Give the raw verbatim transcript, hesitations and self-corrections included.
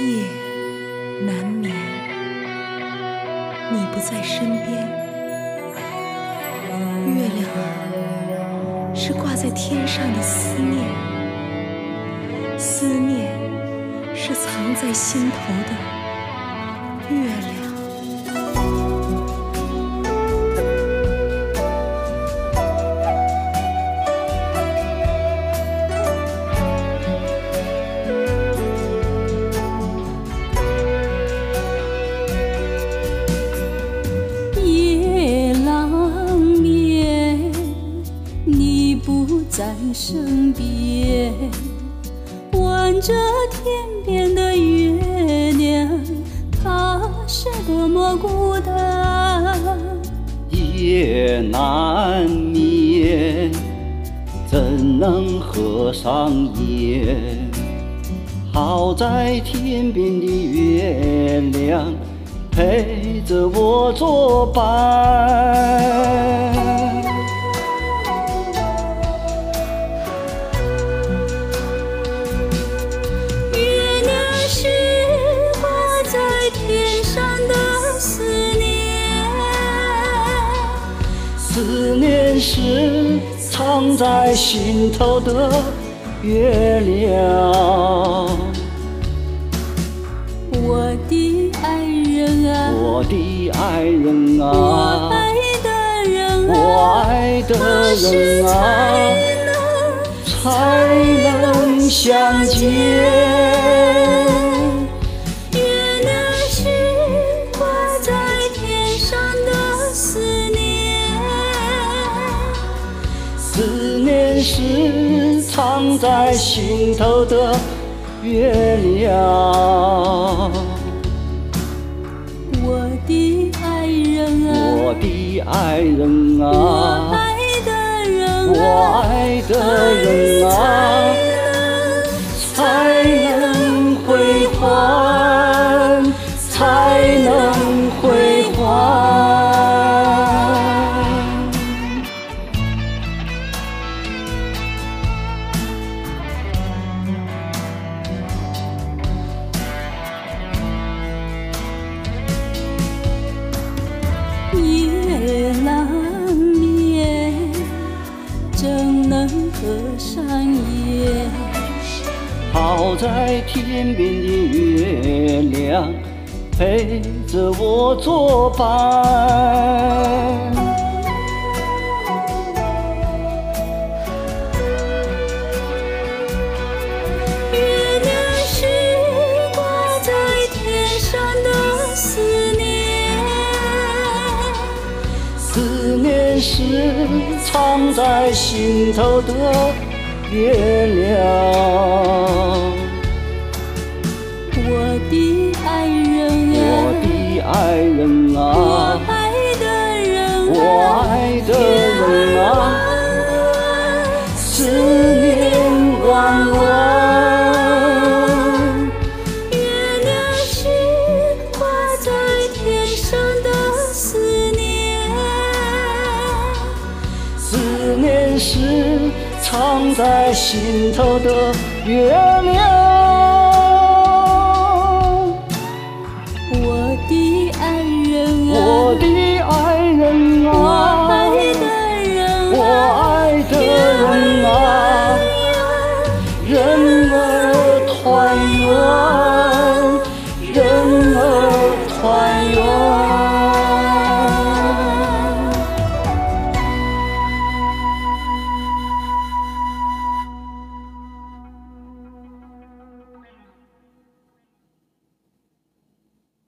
夜难眠，你不在身边。月亮是挂在天上的思念，思念是藏在心头的月亮。 在身边，望着天边的月亮，它是多么孤单。 夜难眠，怎能合上眼？好在天边的月亮陪着我作伴。思念是藏在心头的月亮。 我的爱人啊， 我的爱人啊， 我爱的人啊， 我爱的人啊，才能相见。思念是藏在心头的月亮。 我的爱人啊， 我的爱人啊， 我爱的人啊， 我爱的人啊，才能归还，才能归还。 夜难眠，怎能合上眼？ 好在天边的月亮陪着我作伴。 月亮是挂在天上的思念， 思念是藏在心头的月亮。 我的爱人啊， 我的爱人啊， 我爱的人啊， 我爱的人啊，思念弯弯。 月亮是挂在天上的思念， 思念是藏在心头的月亮。 我的爱人啊， 我的爱人啊， 我爱的人啊， 我爱的人啊，人